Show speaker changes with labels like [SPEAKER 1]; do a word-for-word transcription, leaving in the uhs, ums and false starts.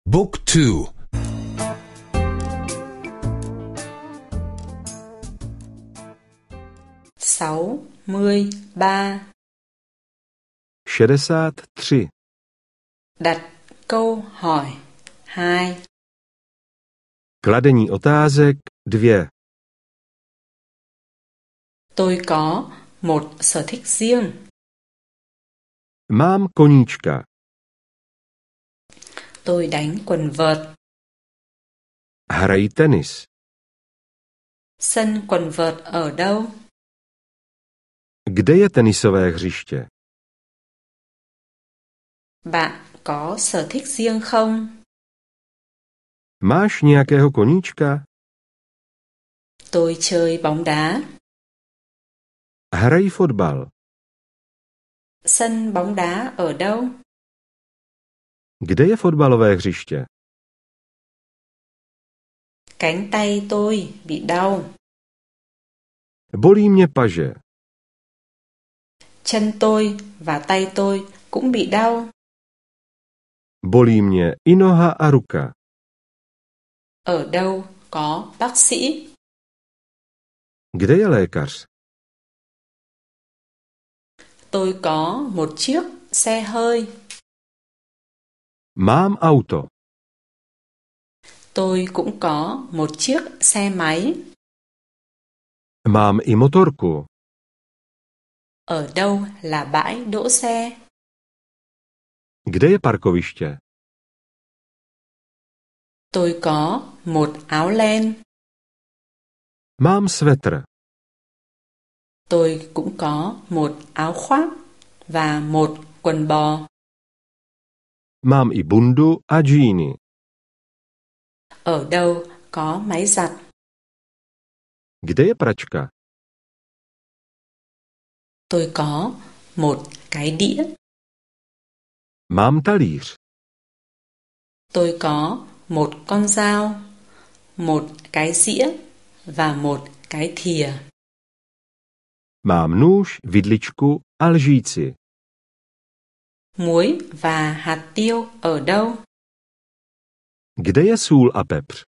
[SPEAKER 1] Book two.
[SPEAKER 2] sáu mươi ba.
[SPEAKER 3] šedesát tři.
[SPEAKER 2] Đặt câu hỏi hai.
[SPEAKER 3] Kladení otázek dvě.
[SPEAKER 2] Tôi có một sở thích riêng.
[SPEAKER 3] Mám koníčka.
[SPEAKER 2] Tôi đánh quần vợt.
[SPEAKER 3] Hrají tenis.
[SPEAKER 2] Sân quần vợt ở đâu?
[SPEAKER 3] Kde je tenisové hřiště?
[SPEAKER 2] Bạn có sở thích riêng không?
[SPEAKER 3] Máš nějakého koníčka?
[SPEAKER 2] Tôi chơi bóng đá.
[SPEAKER 3] Hrají fotbal.
[SPEAKER 2] Sân bóng đá ở đâu?
[SPEAKER 3] Kde je fotbalové hřiště?
[SPEAKER 2] Cánh tay tôi bị đau.
[SPEAKER 3] Bolí mě paže.
[SPEAKER 2] Chân tôi và tay tôi cũng bị đau.
[SPEAKER 3] Bolí mě i noha a ruka.
[SPEAKER 2] Ở đâu có bác sĩ?
[SPEAKER 3] Kde je lékař?
[SPEAKER 2] Tôi có một chiếc xe hơi.
[SPEAKER 3] Mám auto.
[SPEAKER 2] Tôi cũng có một chiếc xe máy.
[SPEAKER 3] Mám i motorku.
[SPEAKER 2] Ở đâu là bãi đỗ xe?
[SPEAKER 3] Kde je parkoviště?
[SPEAKER 2] Tôi có một áo len.
[SPEAKER 3] Mám svetr.
[SPEAKER 2] Tôi cũng có một áo khoác và một quần bò.
[SPEAKER 3] Mám i bundu a džíny.
[SPEAKER 2] Ở đâu có máy giặt?
[SPEAKER 3] Kde je pračka?
[SPEAKER 2] Tôi có một cái đĩa.
[SPEAKER 3] Mám talíř.
[SPEAKER 2] Tôi có một con dao, một cái dĩa và một cái thìa.
[SPEAKER 3] Mám nůž, vidličku a lžíci.
[SPEAKER 2] Muối và hạt tiêu ở đâu?
[SPEAKER 3] Kde je sůl a pepř?